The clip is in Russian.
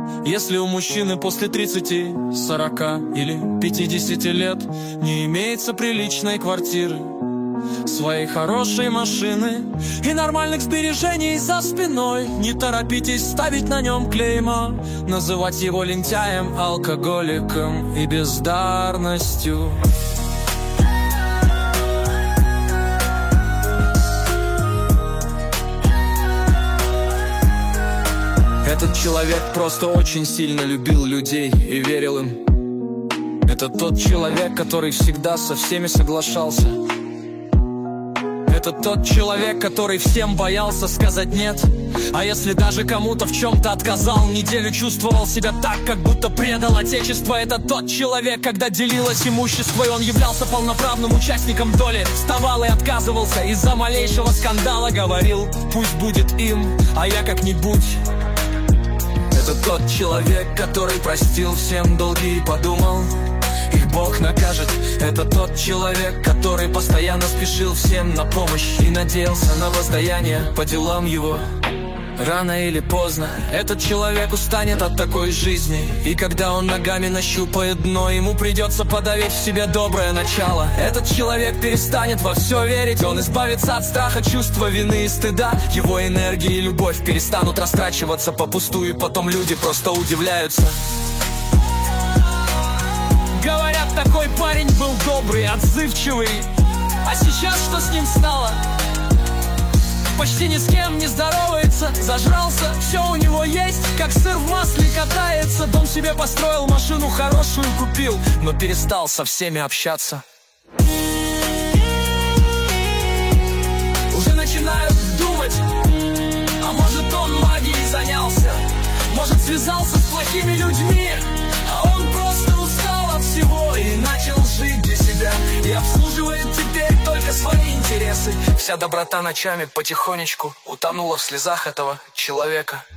Если у мужчины после 30, 40 или 50 лет не имеется приличной квартиры, своей хорошей машины и нормальных сбережений за спиной, не торопитесь ставить на нем клейма, называть его лентяем, алкоголиком и бездарностью. Этот человек просто очень сильно любил людей и верил им. Это тот человек, который всегда со всеми соглашался. Это тот человек, который всем боялся сказать «нет». А если даже кому-то в чем-то отказал, неделю чувствовал себя так, как будто предал отечество. Это тот человек, когда делилось имущество, и он являлся полноправным участником доли. Вставал и отказывался из-за малейшего скандала, говорил «пусть будет им, а я как-нибудь». Это тот человек, который простил всем долги и подумал, их Бог накажет. Это тот человек, который постоянно спешил всем на помощь и надеялся на воздаяние по делам его. Рано или поздно этот человек устанет от такой жизни, и когда он ногами нащупает дно, ему придется подавить в себе доброе начало. Этот человек перестанет во все верить, он избавится от страха, чувства вины и стыда. Его энергия и любовь перестанут растрачиваться попустую, и потом люди просто удивляются. Говорят, такой парень был добрый, отзывчивый, а сейчас что с ним стало? Почти ни с кем не здоровается, зажрался, все у него есть, как сыр в масле катается. Дом себе построил, машину хорошую купил, но перестал со всеми общаться. Уже начинают думать, а может он магией занялся, может связался с плохими людьми, а он просто устал от всего и начал жить для себя, и обслуживает теперь только свои интересы. Вся доброта ночами потихонечку утонула в слезах этого человека.